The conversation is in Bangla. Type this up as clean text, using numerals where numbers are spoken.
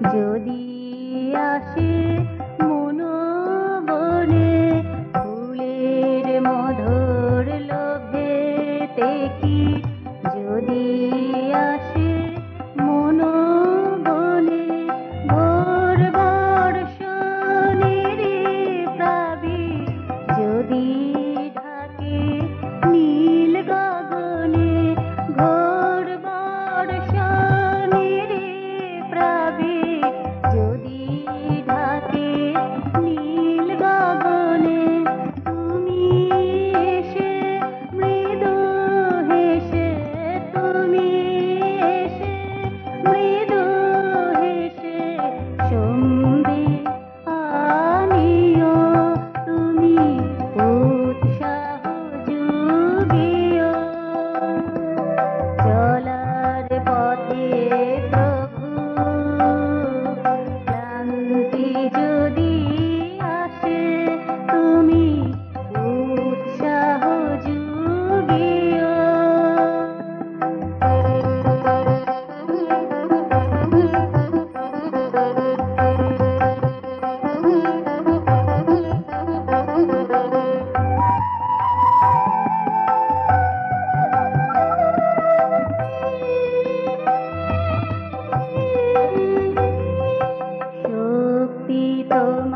যদি আসে মনোবনে ফুলের মধুর লোভেতে কি, যদি আসে মনোবনে ভোর বর্ষণের প্লাবিত, যদি ঢাকে নীল গগনে ঘোর বর্ষণের প্লাবিত, যদি ঢাকে নীল গগনে তুমি এসে মৃদু হেসে, তুমি এসে মৃদু হেসে সন্ধে আনিও, তুমি উৎসাহ যুগিও। চলার পথে প্রভু ক্লান্তি যদি আসে, তুমি উৎসাহ যুগিও। শক্তি